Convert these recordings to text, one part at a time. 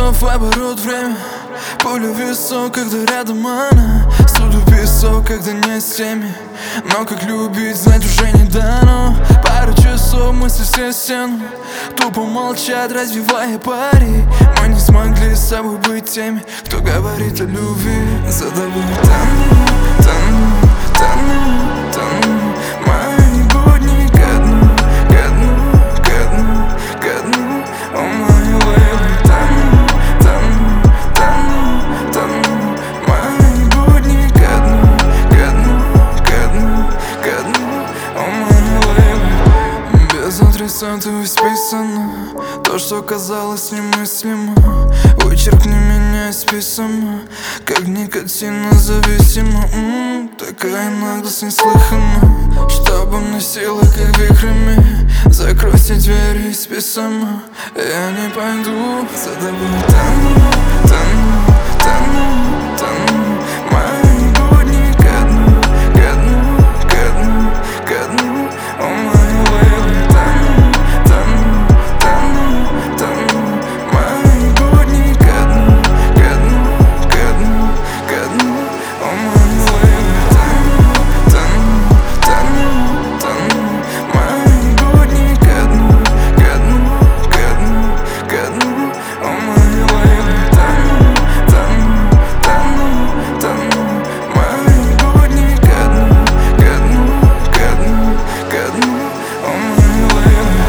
вновь оборот время. Пуля в висок, когда рядом она. Суду песок, когда нет семьи. Но как любить, знать уже не дано. Пару часов мысли все стену. Тупо молчат, развивая пари. Мы не смогли с собой быть теми, кто говорит о любви. За тобой тону, тону, тону, тону. Мои будни ко дну, ко дну, ко дну, ко дну. О, мои лейбы, тону, тону, тону, тону. Мои будни ко дну, ко дну, ко дну, ко дну. О, мои лейбы. Без адресата исписано то, что казалось немыслимо. Вычеркни меня из письма, как никотинно зависимо. Такая наглость неслыханна, что обо мне сила, как вихрями. Закройте двери и спи сама, я не пойду за тобой. Тону, тону, тону, тону. Мои будни ко дну, ко дну, ко дну, ко дну. О, мои лейбы, тону, тону, тону, тону. Мои будни ко дну, ко дну, ко дну, ко дну. О, мои лейбы, тону, тону, тону, тону. Мои будни ко дну, ко дну, ко дну, ко дну. О, мои лейбы, тону, тону, тону, тону. Мои будни ко дну, ко дну, ко дну, ко дну. О, мои лейбы.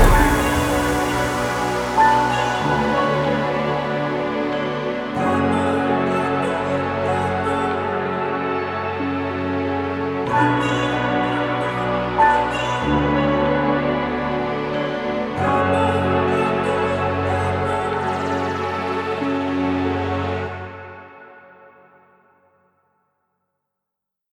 Thank